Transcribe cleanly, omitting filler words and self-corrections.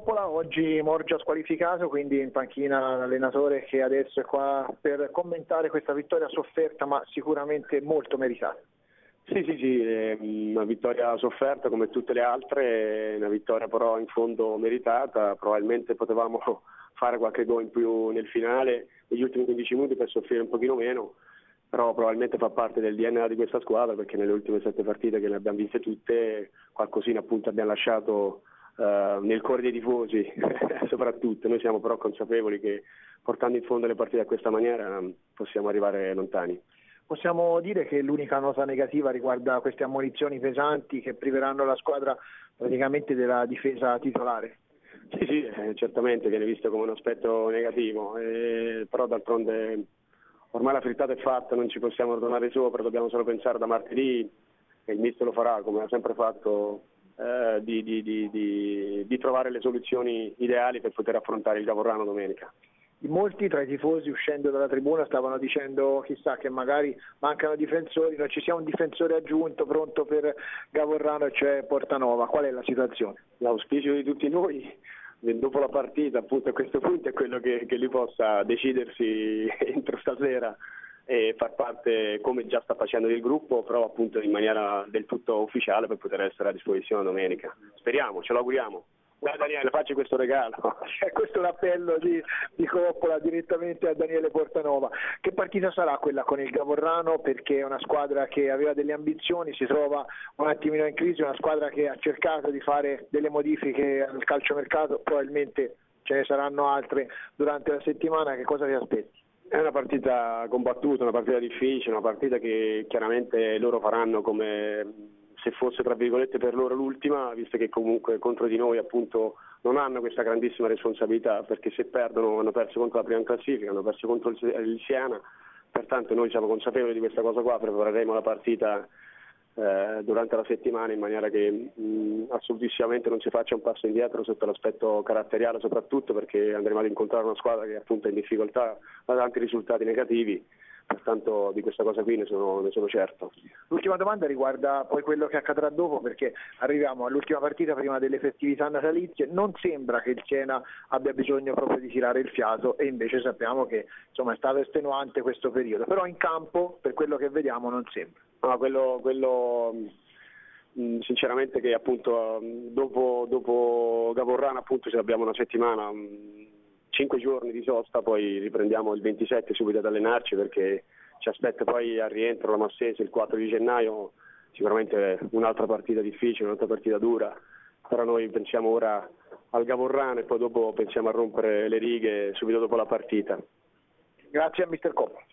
Coppola, oggi Morgia squalificato, quindi in panchina l'allenatore che adesso è qua per commentare questa vittoria sofferta ma sicuramente molto meritata. Sì, è una vittoria sofferta come tutte le altre, una vittoria però in fondo meritata. Probabilmente potevamo fare qualche gol in più nel finale, negli ultimi 15 minuti per soffrire un pochino meno, però probabilmente fa parte del DNA di questa squadra, perché nelle ultime 7 partite che le abbiamo viste tutte qualcosina appunto abbiamo lasciato nel cuore dei tifosi soprattutto. Noi siamo però consapevoli che portando in fondo le partite a questa maniera possiamo arrivare lontani. Possiamo dire che l'unica nota negativa riguarda queste ammonizioni pesanti che priveranno la squadra praticamente della difesa titolare. Sì, certamente viene visto come un aspetto negativo, però d'altronde ormai la frittata è fatta, non ci possiamo tornare sopra, dobbiamo solo pensare da martedì, e il mister lo farà come ha sempre fatto, di trovare le soluzioni ideali per poter affrontare il Gavorrano domenica. Molti tra i tifosi uscendo dalla tribuna stavano dicendo chissà che magari mancano difensori, non ci sia un difensore aggiunto pronto per Gavorrano e cioè Portanova. Qual è la situazione? L'auspicio di tutti noi dopo la partita appunto a questo punto è quello che lui possa decidersi entro stasera e far parte, come già sta facendo, del gruppo, però appunto in maniera del tutto ufficiale per poter essere a disposizione domenica. Speriamo, ce lo auguriamo. Dai Daniele, facci questo regalo. Questo è un appello di Coppola direttamente a Daniele Portanova. Che partita sarà quella con il Gavorrano? Perché è una squadra che aveva delle ambizioni, si trova un attimino in crisi, una squadra che ha cercato di fare delle modifiche al calciomercato, probabilmente ce ne saranno altre durante la settimana. Che cosa ti aspetti? È una partita combattuta, una partita difficile, una partita che chiaramente loro faranno come se fosse tra virgolette per loro l'ultima, visto che comunque contro di noi appunto non hanno questa grandissima responsabilità, perché se perdono hanno perso contro la prima in classifica, hanno perso contro il Siena, pertanto noi siamo consapevoli di questa cosa qua, prepareremo la partita durante la settimana in maniera che assolutissimamente non si faccia un passo indietro sotto l'aspetto caratteriale, soprattutto perché andremo ad incontrare una squadra che appunto è in difficoltà da tanti risultati negativi. Pertanto di questa cosa qui ne sono certo. L'ultima domanda riguarda poi quello che accadrà dopo, perché arriviamo all'ultima partita prima delle festività natalizie. Non sembra che il Siena abbia bisogno proprio di tirare il fiato, e invece sappiamo che insomma è stato estenuante questo periodo, però in campo per quello che vediamo non sembra. No, quello sinceramente che appunto dopo Gavorrano appunto se abbiamo una settimana, 5 giorni di sosta, poi riprendiamo il 27 subito ad allenarci, perché ci aspetta poi al rientro la Massese il 4 di gennaio, sicuramente un'altra partita difficile, un'altra partita dura, però noi pensiamo ora al Gavorrano e poi dopo pensiamo a rompere le righe subito dopo la partita. Grazie a mister Coppola.